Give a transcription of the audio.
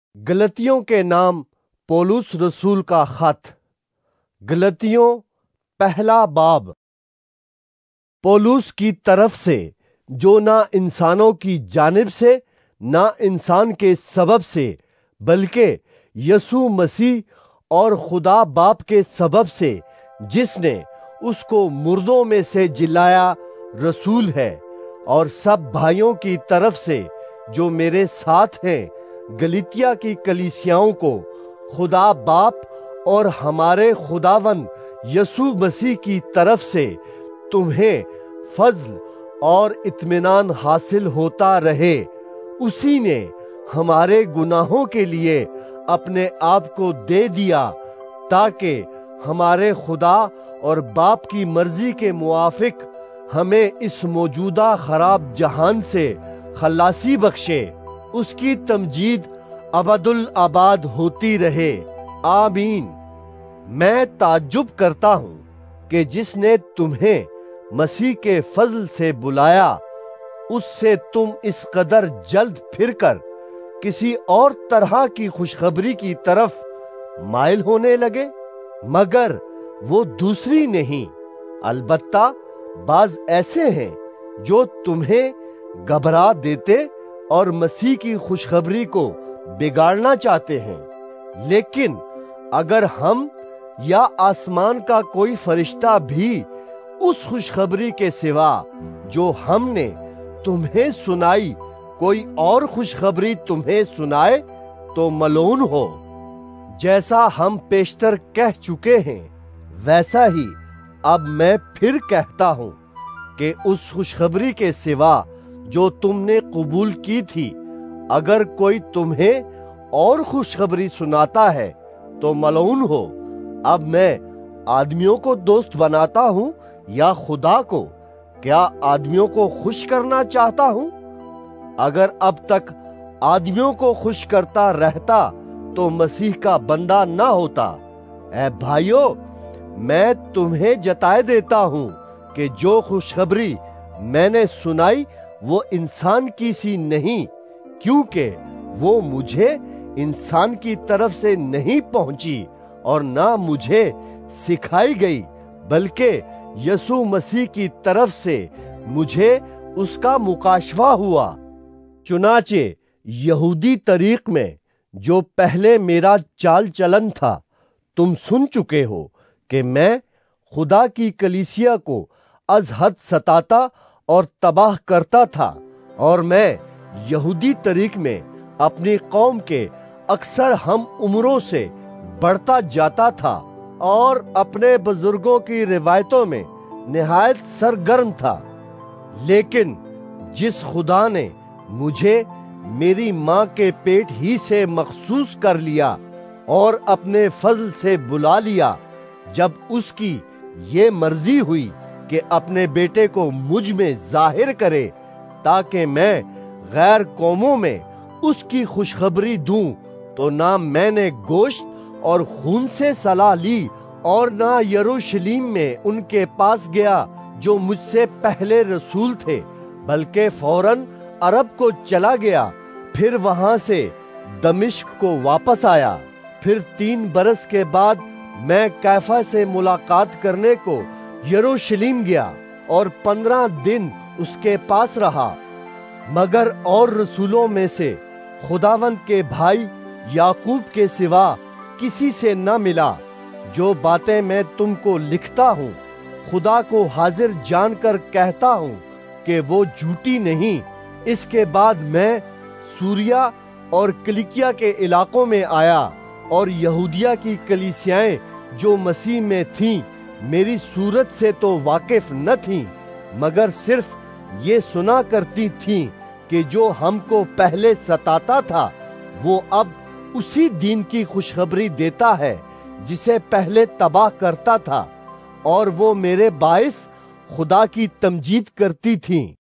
गलतियों के नाम पौलुस रसूल का खत। गलतियों पहला बाब। पौलुस की तरफ से, जो ना इंसानों की जानिब से ना इंसान के सबब से बल्कि यसू मसीह और खुदा बाप के सबब से, जिसने उसको मुर्दों में से जिलाया, रसूल है। और सब भाइयों की तरफ से जो मेरे साथ हैं, गलीतिया की कलीसियाओं को खुदा बाप और हमारे खुदावन यसू मसीह की तरफ से तुम्हें फज़्ल और इत्मीनान हासिल होता रहे। उसी ने हमारे गुनाहों के लिए अपने आप को दे दिया, ताकि हमारे खुदा और बाप की मर्जी के मुआफिक हमें इस मौजूदा खराब जहान से खलासी बख्शे। उसकी तमजीद अबदुल आबाद होती रहे। आमीन। मैं ताज्जुब करता हूँ कि जिसने तुम्हें मसीह के फज़ल से बुलाया, उससे तुम इस कदर जल्द फिरकर किसी और तरह की खुशखबरी की तरफ माइल होने लगे, मगर वो दूसरी नहीं। अलबत्ता बाज ऐसे हैं जो तुम्हें घबरा देते और मसीह की खुशखबरी को बिगाड़ना चाहते हैं। लेकिन अगर हम या आसमान का कोई फरिश्ता भी उस खुशखबरी के सिवा जो हमने तुम्हें सुनाई कोई और खुशखबरी तुम्हें सुनाए, तो मलून हो। जैसा हम पेशतर कह चुके हैं, वैसा ही अब मैं फिर कहता हूं कि उस खुशखबरी के सिवा जो तुमने कबूल की थी, अगर कोई तुम्हें और खुशखबरी सुनाता है, तो मलऊन हो। अब मैं आदमियों को दोस्त बनाता हूं या खुदा को? क्या आदमियों को खुश करना चाहता हूं? अगर अब तक आदमियों को खुश करता रहता, तो मसीह का बंदा ना होता। ऐ भाइयों, मैं तुम्हें जताए देता हूं कि जो खुशखबरी मैंने सुनाई वो इंसान की सी नहीं, क्योंकि वो मुझे इंसान की तरफ से नहीं पहुंची और ना मुझे सिखाई गई, बल्कि यसू मसीह की तरफ से मुझे उसका मुकाशवा हुआ। चुनाचे यहूदी तरीक में जो पहले मेरा चाल चलन था, तुम सुन चुके हो कि मैं खुदा की कलीसिया को अज हद सताता और तबाह करता था। और मैं यहूदी तरीक में अपनी कौम के अक्सर हम उम्रों से बढ़ता जाता था और अपने बुजुर्गों की रिवायतों में निहायत सरगर्म था। लेकिन जिस खुदा ने मुझे मेरी माँ के पेट ही से मखसूस कर लिया और अपने फजल से बुला लिया, जब उसकी ये मर्जी हुई कि अपने बेटे को मुझ में जाहिर करे, ताकि मैं गैर कौमों में उसकी खुशखबरी दूं, तो ना मैंने गोश्त और खून से सलाह ली और ना यरूशलेम में उनके पास गया जो मुझसे पहले रसूल थे, बल्कि फौरन अरब को चला गया। फिर वहां से दमिश्क को वापस आया। फिर 3 बरस के बाद मैं कैफा से मुलाकात करने को यरूशलेम गया और 15 दिन उसके पास रहा। मगर और रसूलों में से खुदावंद के भाई याकूब के सिवा किसी से न मिला। जो बातें मैं तुमको लिखता हूँ, खुदा को हाजिर जानकर कहता हूँ कि वो झूठी नहीं। इसके बाद मैं सूरिया और किलिकिया के इलाकों में आया, और यहूदिया की कलीसियाएं जो मसीह में थीं, मेरी सूरत से तो वाकिफ न थीं, मगर सिर्फ ये सुना करती थीं कि जो हमको पहले सताता था, वो अब उसी दीन की खुशखबरी देता है जिसे पहले तबाह करता था, और वो मेरे बाइस खुदा की तमजीद करती थीं।